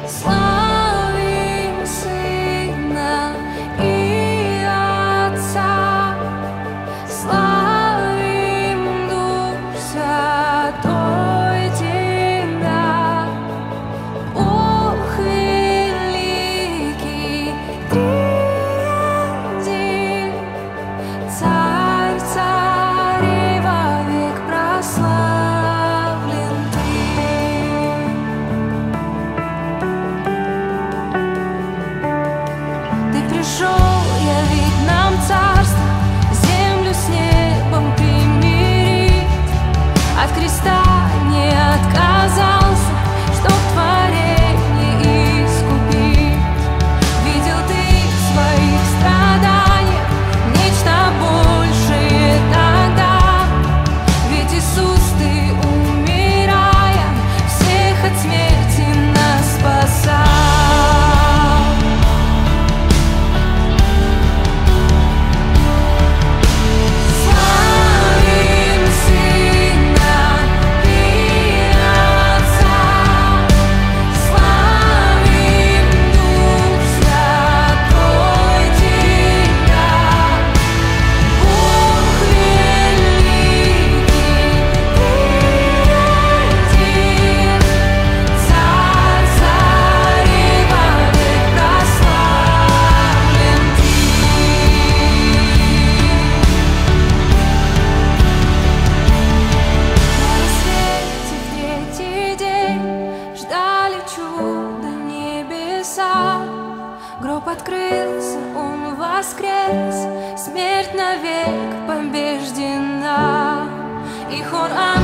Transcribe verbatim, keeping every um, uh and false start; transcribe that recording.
Славим Сына и Отца, славим Дух Святой Тебя, Бог великий, триедин, Царь царей вовек прославлен Ты. Ты пришел явить нам царство, землю с небом примирить, от креста не отказался, чтоб творение искупить. Видел Ты в своих страданиях нечто большее тогда, ведь Иисус, Ты, умирая, всех от смерти нас спасал. Славим Сына и Отца, славим Дух Святой Тебя, Бог великий, триедин, Царь царей вовек прославлен Ты. На рассвете в третий день ждали чуда небеса. Гроб открылся, Он воскрес, смерть навек побеждена. И хор ангелов